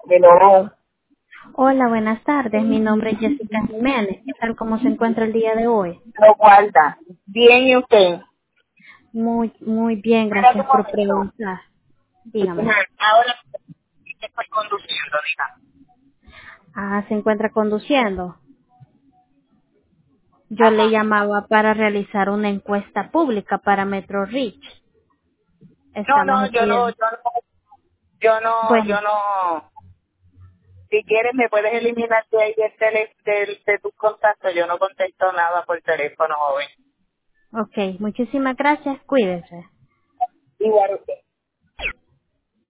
Hello. Hola, buenas tardes. Mi nombre es Jessica Jiménez. ¿Qué tal? ¿Cómo se encuentra el día de hoy? Lo guarda. Bien, ¿y usted? Muy bien, Espera un gracias por momento. preguntar. Dígame. Ajá. Ahora estoy conduciendo, diga. Ah, se encuentra conduciendo. Yo le Ajá. llamaba para realizar una encuesta pública para Metro Reach. No, Estamos no, yo no, estudiando. yo no, yo no, Bueno, yo no. Si quieres me puedes eliminar de ahí de tus contactos. Yo no contesto nada por teléfono, joven. ok. Muchísimas gracias. Cuídense. Igual usted.